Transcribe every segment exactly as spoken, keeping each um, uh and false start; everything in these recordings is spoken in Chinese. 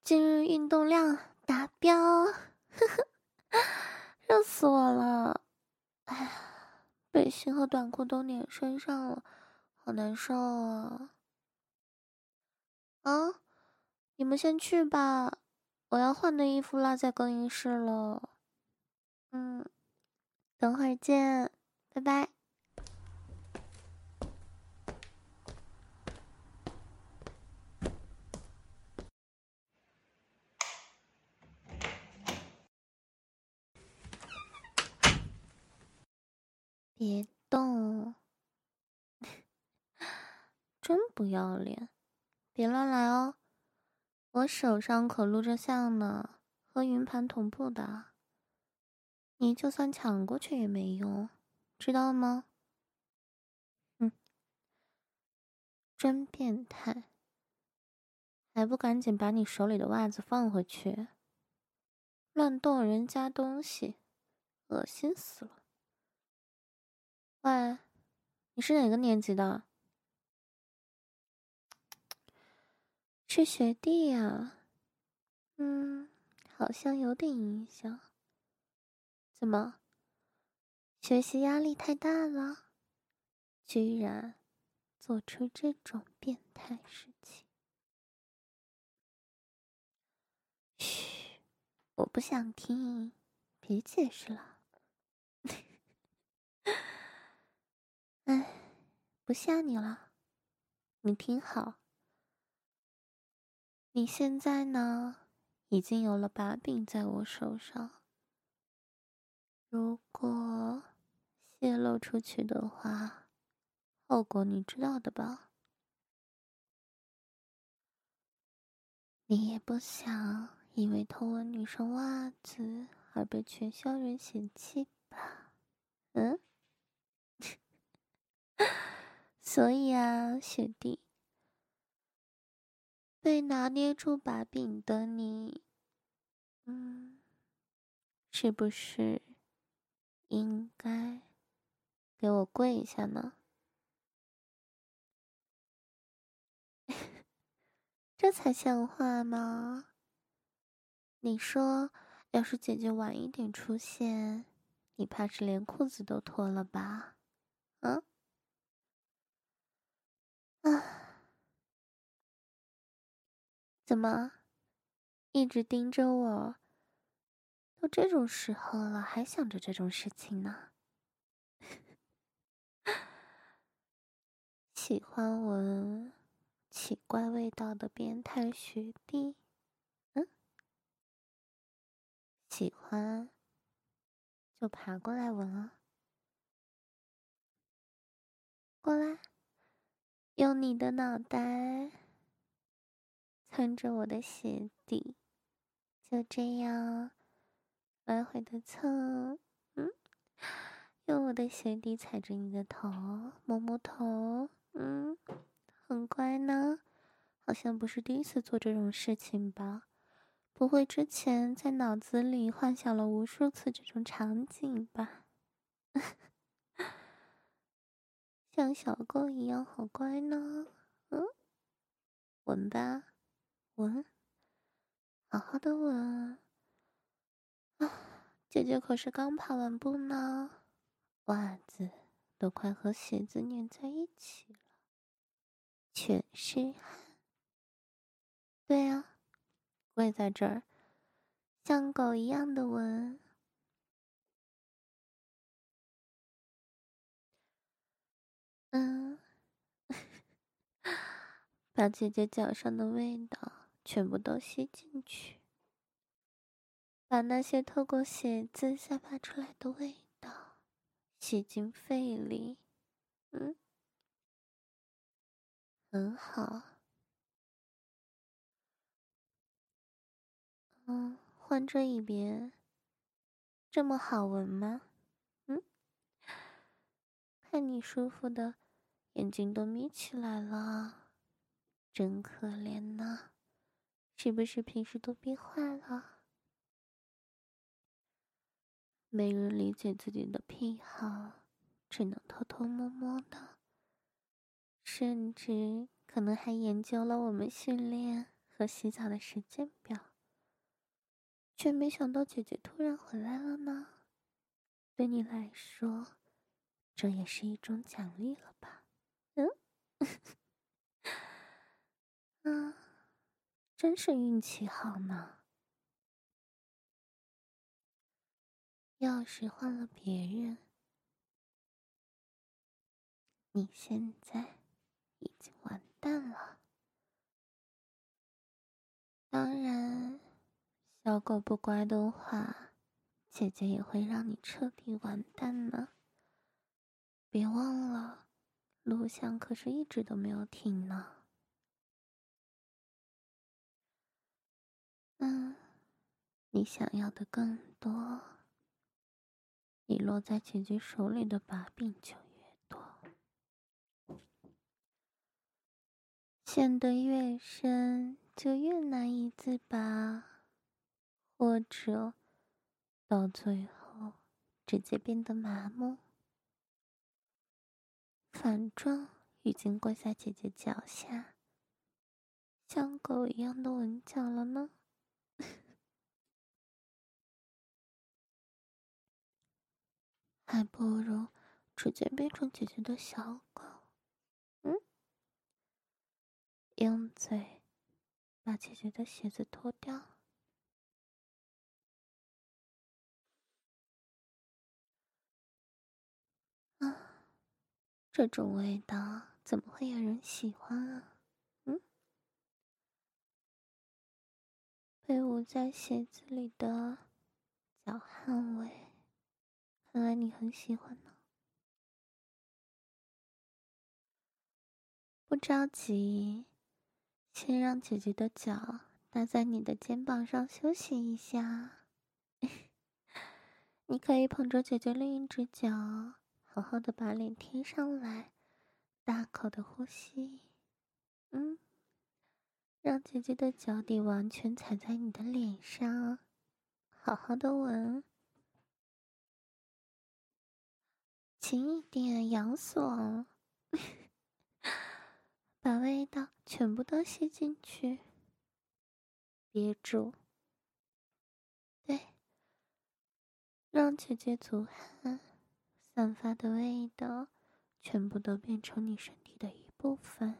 今日运动量达标，呵呵，热死我了！哎呀，背心和短裤都粘身上了，好难受啊！啊，你们先去吧，我要换的衣服落在更衣室了。嗯，等会儿见，拜拜。别动，真不要脸！别乱来哦，我手上可录着像呢，和云盘同步的。你就算抢过去也没用，知道吗？嗯，真变态，还不赶紧把你手里的袜子放回去！乱动人家东西，恶心死了！喂，你是哪个年级的？是学弟呀。嗯，好像有点印象。怎么？学习压力太大了，居然做出这种变态事情？嘘，我不想听，别解释了。哎，不吓你了，你听好，你现在呢，已经有了把柄在我手上。如果泄露出去的话，后果你知道的吧？你也不想因为偷闻女生袜子而被全校人嫌弃吧？嗯？所以啊，学弟，被拿捏住把柄的你，嗯，是不是应该给我跪一下呢？这才像话吗？你说，要是姐姐晚一点出现，你怕是连裤子都脱了吧？啊？啊？怎么，一直盯着我？都这种时候了，还想着这种事情呢？喜欢闻奇怪味道的变态学弟？嗯？喜欢就爬过来闻啊！过来，用你的脑袋蹭着我的鞋底，就这样来回的蹭。嗯，用我的鞋底踩着你的头，摸摸头。嗯，很乖呢，好像不是第一次做这种事情吧？不会之前在脑子里幻想了无数次这种场景吧？像小狗一样好乖呢。嗯，闻吧，闻，好好的闻。啊，姐姐可是刚跑完步呢，袜子都快和鞋子粘在一起了，全是汗。对啊，跪在这儿，像狗一样的闻。嗯，把姐姐脚上的味道全部都吸进去，把那些透过鞋子散发出来的味道吸进肺里。嗯，很好。嗯，换这一边，这么好闻吗？嗯，看你舒服的，眼睛都眯起来了，真可怜呐，是不是平时都憋坏了？没人理解自己的癖好，只能偷偷摸摸的，甚至可能还研究了我们训练和洗澡的时间表，却没想到姐姐突然回来了呢。对你来说，这也是一种奖励了吧？嗯，啊，真是运气好呢。要是换了别人，你现在已经完蛋了。当然，小狗不乖的话，姐姐也会让你彻底完蛋呢。别忘了，录像可是一直都没有停呢。嗯，你想要的更多，你落在姐姐手里的把柄就越多，陷得越深就越难以自拔，或者到最后直接变得麻木。反正已经跪在姐姐脚下，像狗一样的吻脚了呢。还不如直接变成姐姐的小狗。嗯，用嘴把姐姐的鞋子脱掉。啊，这种味道怎么会有人喜欢啊？嗯，被捂在鞋子里的脚汗味，看来你很喜欢呢。不着急，先让姐姐的脚搭在你的肩膀上休息一下。你可以捧着姐姐另一只脚，好好的把脸贴上来，大口的呼吸。嗯，让姐姐的脚底完全踩在你的脸上，好好的闻，轻一点，痒死我了。把味道全部都吸进去，憋住。对，让姐姐足汗散发的味道全部都变成你身体的一部分，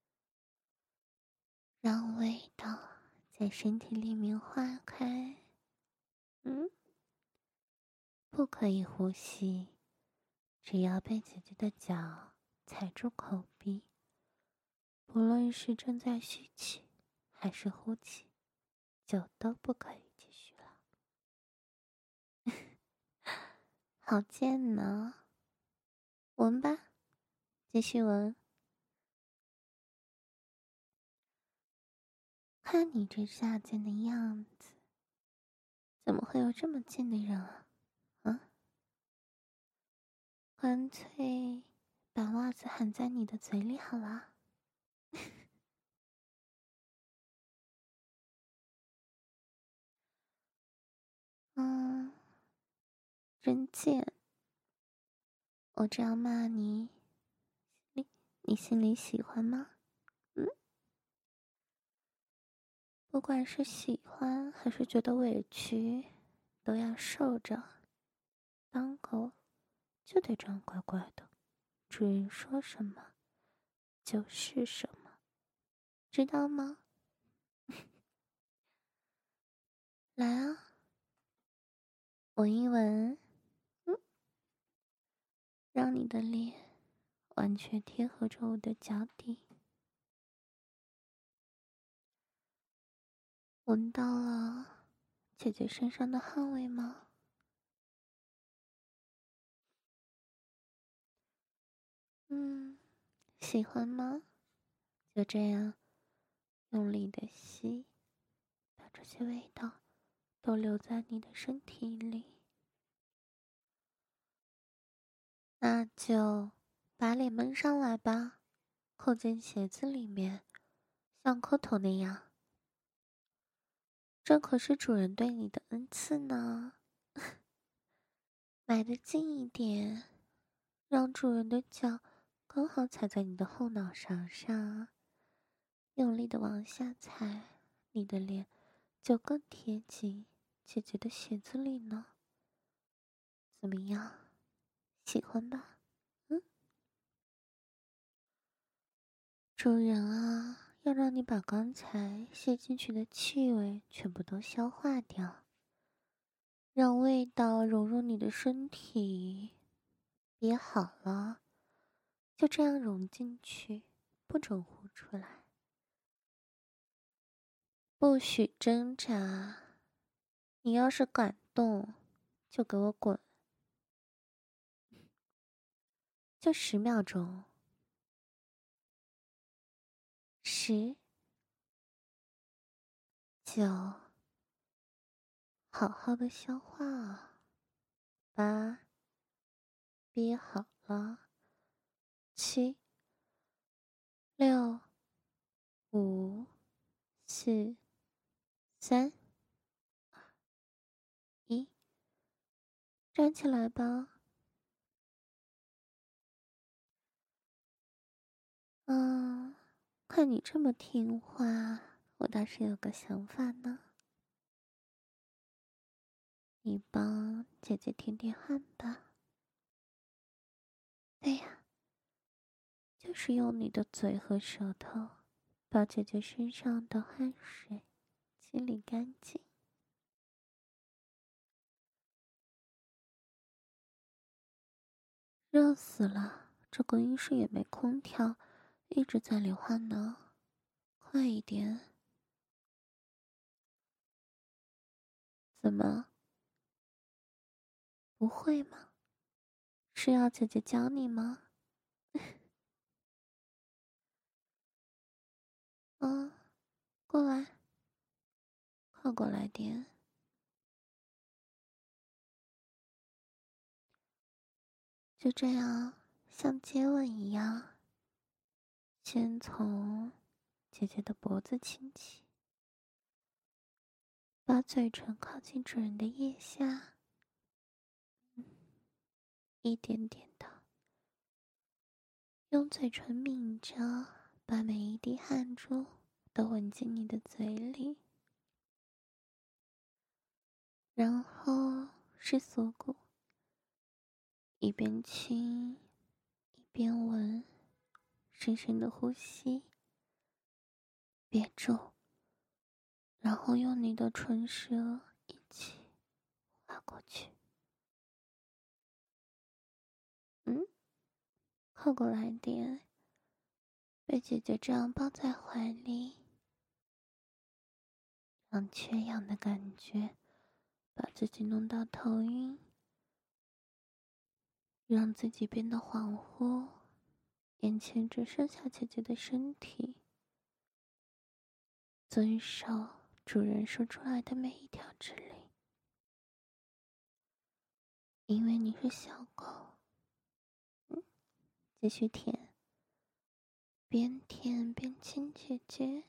让味道在身体里面化开。嗯，不可以呼吸，只要被姐姐的脚踩住口鼻，不论是正在吸气还是呼气，就都不可以继续了。好贱呢，闻吧，继续闻。看你这下贱的样子，怎么会有这么贱的人啊？啊？干脆把袜子含在你的嘴里好了。嗯，真贱。我这样骂你，你你心里喜欢吗？嗯，不管是喜欢还是觉得委屈，都要受着。当狗就得这样乖乖的，主人说什么就是什么，知道吗？来啊，闻一闻，嗯，让你的脸完全贴合着我的脚底。闻到了姐姐身上的汗味吗？嗯，喜欢吗？就这样用力的吸，把这些味道都留在你的身体里。那就把脸蒙上来吧，扣进鞋子里面，像扣头那样。这可是主人对你的恩赐呢。埋得近一点，让主人的脚刚好踩在你的后脑勺上，用力的往下踩， 你的脸就更贴近姐姐的鞋子里呢。怎么样，喜欢吧？嗯，主人啊，要让你把刚才吸进去的气味全部都消化掉，让味道融入你的身体。憋好了，就这样融进去，不准呼出来，不许挣扎。你要是敢动，就给我滚！就十秒钟。十、九，好好的消化啊。八，憋好了。七、六、五、四、三、一，站起来吧。嗯，看你这么听话，我倒是有个想法呢。你帮姐姐舔舔汗吧。对呀，就是用你的嘴和舌头，把姐姐身上的汗水清理干净。热死了，这更衣室也没空调，一直在流汗呢。快一点。怎么？不会吗？是要姐姐教你吗？嗯，过来，靠过来点。就这样，像接吻一样，先从姐姐的脖子亲起，把嘴唇靠近主人的腋下，一点点的，用嘴唇抿着，把每一滴汗珠都吻进你的嘴里。然后是锁骨，一边亲一边闻，深深的呼吸，憋住，然后用你的唇舌一起划过去。嗯，靠过来点，被姐姐这样抱在怀里，让缺氧的感觉把自己弄到头晕，让自己变得恍惚，眼前只剩下姐姐的身体。遵守主人说出来的每一条指令，因为你是小狗。嗯，继续舔，边舔边亲姐姐。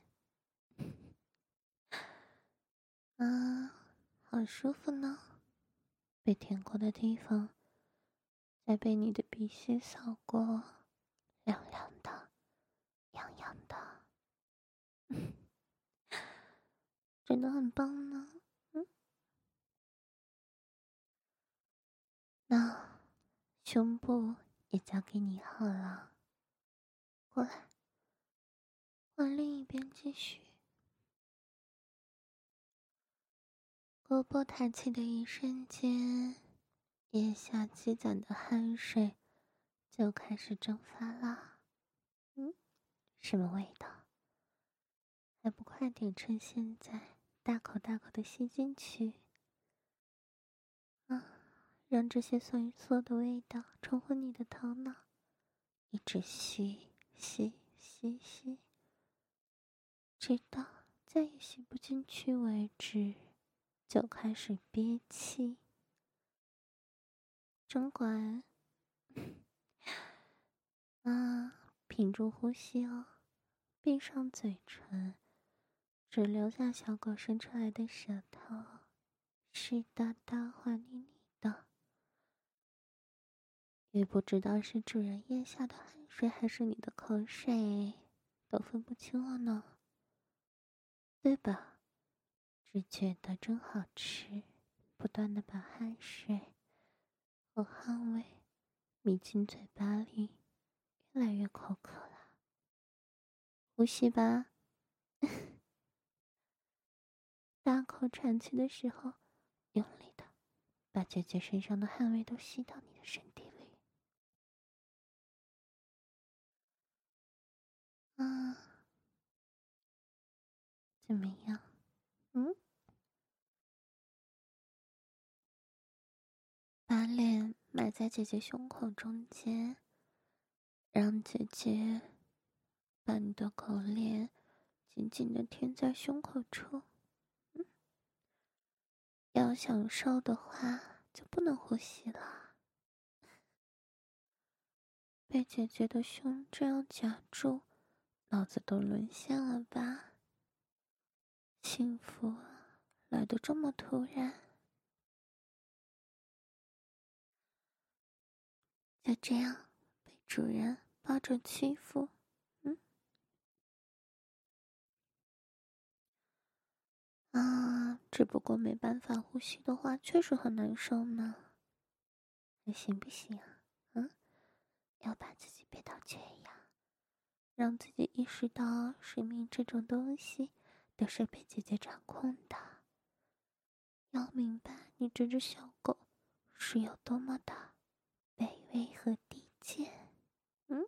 啊，好舒服呢。被舔过的地方，再被你的鼻息扫过，凉凉的，痒痒的。真的很棒呢。嗯，那胸部也交给你好了，过来，往另一边继续。胳膊抬起的一瞬间，腋下积攒的汗水就开始蒸发啦。嗯，什么味道？还不快点趁现在大口大口的吸进去啊！让这些酸涩的味道冲昏你的头脑，一直吸吸吸吸，直到再也吸不进去为止，就开始憋气。真乖。啊，屏住呼吸哦，闭上嘴唇，只留下小狗伸出来的舌头，湿哒哒滑腻腻的，也不知道是主人腋下的汗水还是你的口水，都分不清了呢，对吧？ 只觉得真好吃，不断的把汗水和汗味迷进嘴巴里，越来越口渴了。呼吸吧。大口喘气的时候，用力的把姐姐身上的汗味都吸到你的身体里。啊，怎么样？嗯？把脸埋在姐姐胸口中间，让姐姐把你的口脸紧紧的贴在胸口处。嗯，要享受的话，就不能呼吸了。被姐姐的胸这样夹住，脑子都沦陷了吧？幸福来得这么突然。就这样被主人抱着欺负。嗯啊，只不过没办法呼吸的话，确实很难受呢。还行不行啊？嗯，要把自己憋到缺氧，让自己意识到生命这种东西都是被姐姐掌控的。要明白你这只小狗是有多么的卑微和低贱。嗯，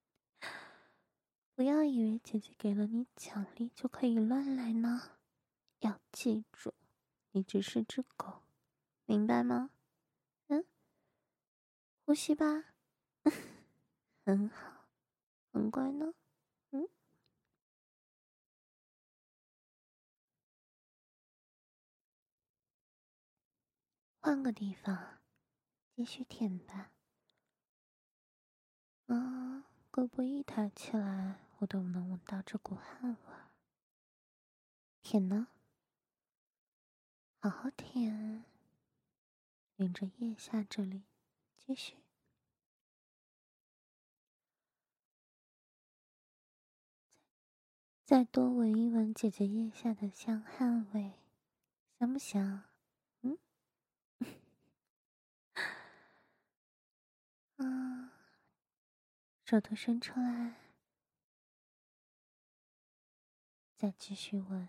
不要以为姐姐给了你奖励就可以乱来呢。要记住，你只是只狗，明白吗？嗯，呼吸吧。很好，很乖呢。嗯，换个地方，继续舔吧。啊，胳膊一抬起来，我都能闻到这股汗味。舔呢，好好舔，沿着腋下这里，继续。再多闻一闻姐姐腋下的香汗味，香不香？嗯，啊，手头伸出来，再继续闻。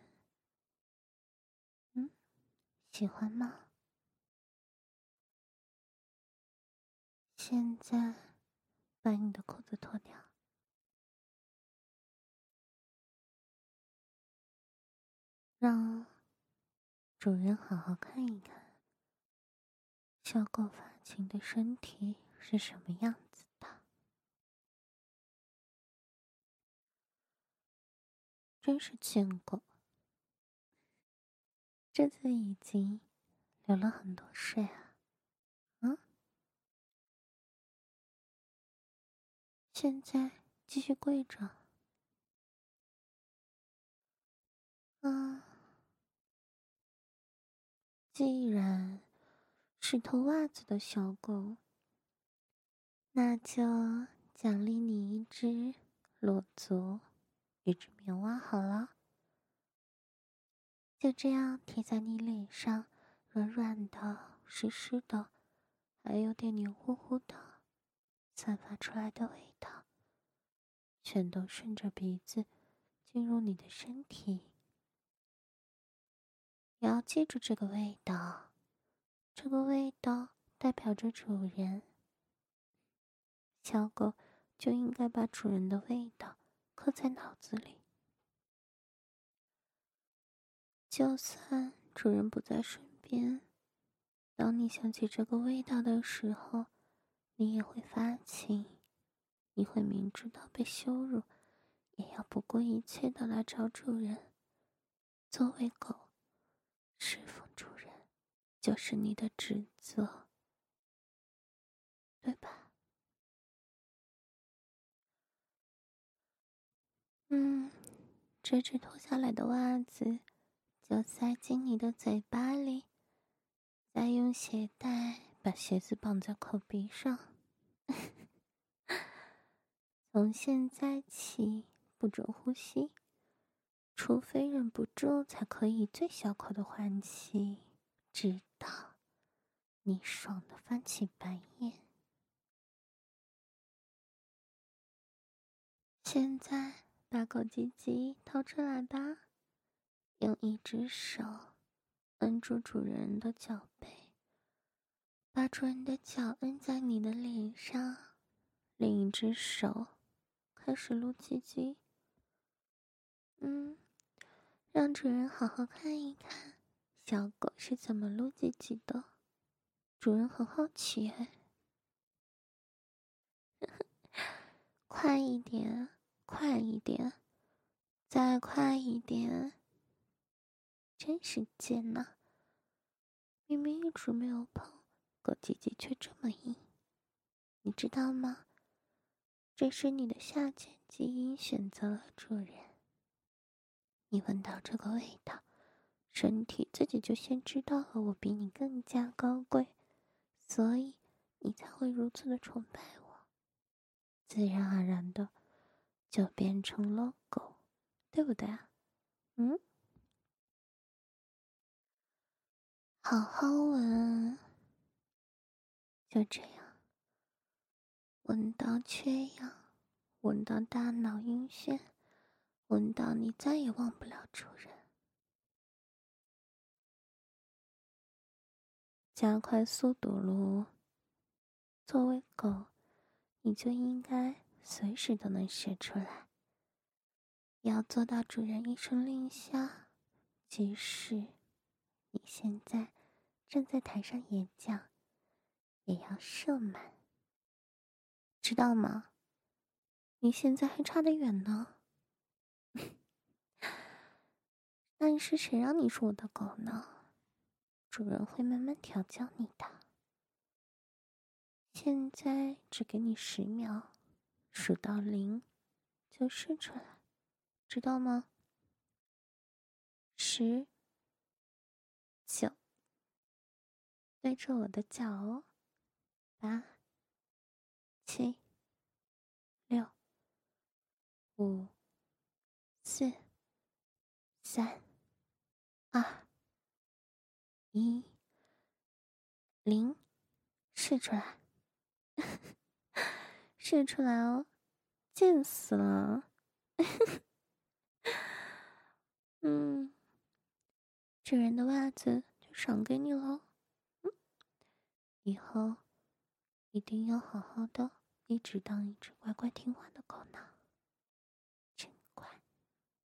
嗯，喜欢吗？现在把你的裤子脱掉，让主人好好看一看小狗发情的身体是什么样子的。真是贱狗，这次已经流了很多水啊。嗯，现在继续跪着。嗯，既然是脱袜子的小狗，那就奖励你一只裸足，一只棉袜好了。就这样贴在你脸上，软软的、湿湿的，还有点黏糊糊的，散发出来的味道，全都顺着鼻子进入你的身体。也要记住这个味道，这个味道代表着主人。小狗就应该把主人的味道刻在脑子里，就算主人不在身边，当你想起这个味道的时候，你也会发情，你会明知道被羞辱，也要不顾一切的来找主人。作为狗，侍奉主人就是你的职责，对吧？嗯，这只脱下来的袜子就塞进你的嘴巴里，再用鞋带把鞋子绑在口鼻上。从现在起不准呼吸， 除非忍不住，才可以最小口的换气，直到你爽的翻起白眼。现在把狗鸡鸡掏出来吧，用一只手摁住主人的脚背，把主人的脚摁在你的脸上，另一只手开始撸鸡鸡。嗯，让主人好好看一看小狗是怎么撸鸡鸡的，主人很好奇哎。快一点，快一点，再快一点！真是贱呐！明明一直没有碰，狗鸡鸡却这么硬，你知道吗？这是你的下贱基因选择了主人。你闻到这个味道，身体自己就先知道了我比你更加高贵，所以你才会如此的崇拜我，自然而然的就变成了狗，对不对啊？嗯，好好闻，就这样，闻到缺氧，闻到大脑晕眩，闻到你再也忘不了主人。加快速度喽！作为狗，你就应该随时都能射出来，要做到主人一声令下，即使你现在正在台上演讲，也要射满，知道吗？你现在还差得远呢。但是谁让你是我的狗呢？主人会慢慢调教你的。现在只给你十秒，数到零就射出来，知道吗？十、九，对着我的脚哦。八、七、六、五、四、三、二、一、零，射出来，射出来哦，贱死了。嗯，主人的袜子就赏给你喽。嗯，以后一定要好好的，一直当一只乖乖听话的狗呢。